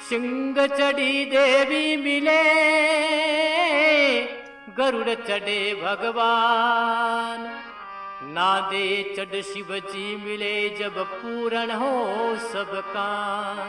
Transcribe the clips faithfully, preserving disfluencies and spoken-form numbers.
सिंह चढ़ी देवी मिले, गरुड़ चढ़े भगवान, नादे चढ़ शिव जी मिले, जब पूर्ण हो सब काम।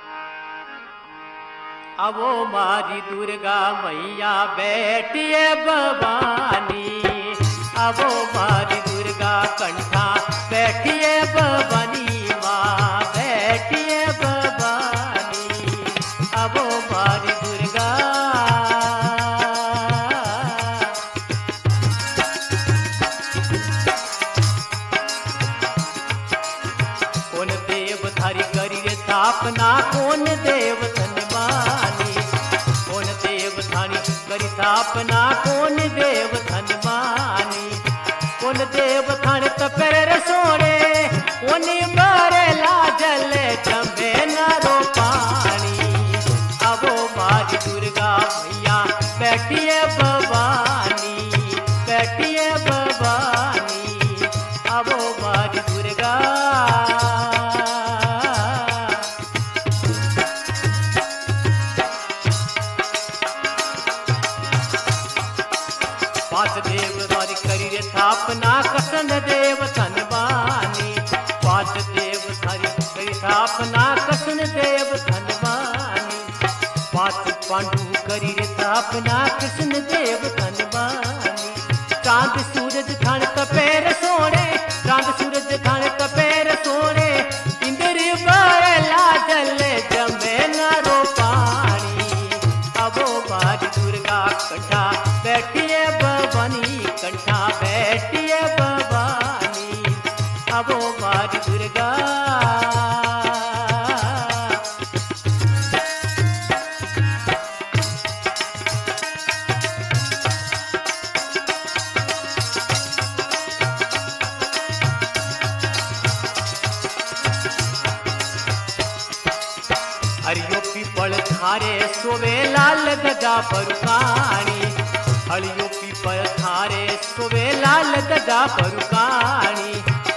अब वो मारी दुर्गा मैया बैठिए भवानी, अब वो मारी दुर्गा कंठा बैठिए भवानी, माँ बैठिए भवानी, अब वो मारी दुर्गा। कौन देव थारी करी रे स्थापना, कौन देव धनवानी, कौन देव थारी करी स्थापना, कौन देव धनवानी, कौन देव थान तपेर सोने, कौन बरेला जल जमे नारो पानी। अब वो मारी दुर्गा मैया बैठिए भवानी, बैठिए भवानी, अब वो मारी दुर्गा। पांच देव द्वारी करी रे स्थापना, कसन देव धनवानी, पांच देव थारी करी स्थापना, कसन देव धनवानी, पांच पांडु करी रे स्थापना, कृष्ण देव धनवानी। चांद सूरज थान तपेर सोने, चांद सूरज थान तपेर सोने, इंद्र बरला जल जमे नारो पानी। अब वो मारी दुर्गा कंठा बैठिए भवानी, कंठा बैठिए भवानी, अब वो मारी दुर्गा। हरियो पीपल थारे सोवे लाल गजा परुकाणी, हरियो पीपल थारे सोवे लाल गजा परुकाणी।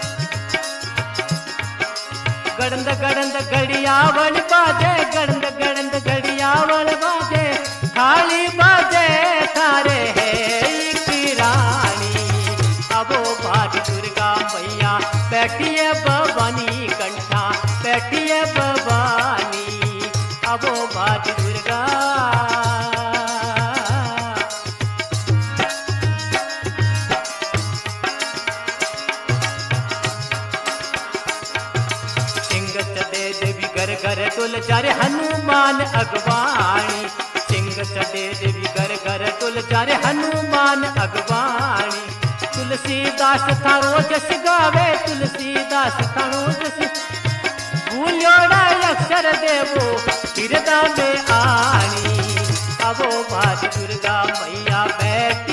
गड़ंद गड़ंद गड़ियावल बाजे, गड़ंद गड़ंद गड़ियावल बाजे, थाली बाजे थारे है की रानी। अब वो मारी दुर्गा मैया बैठिए भवानी, कंठा बैठिए भवानी, अब वो मारी दुर्गा। सिंह चढ़े देवी घर घर टोल चारे हनुमान अगवाणी, सिंह चढ़े देवी घर घर टोल चारे हनुमान अगवाणी। तुलसीदास थारो जस गावे, तुलसीदास थारो जस, भूल्योड़ा अक्षर देवो हृदय में आनी। अब वो मारी दुर्गा मैया बैठी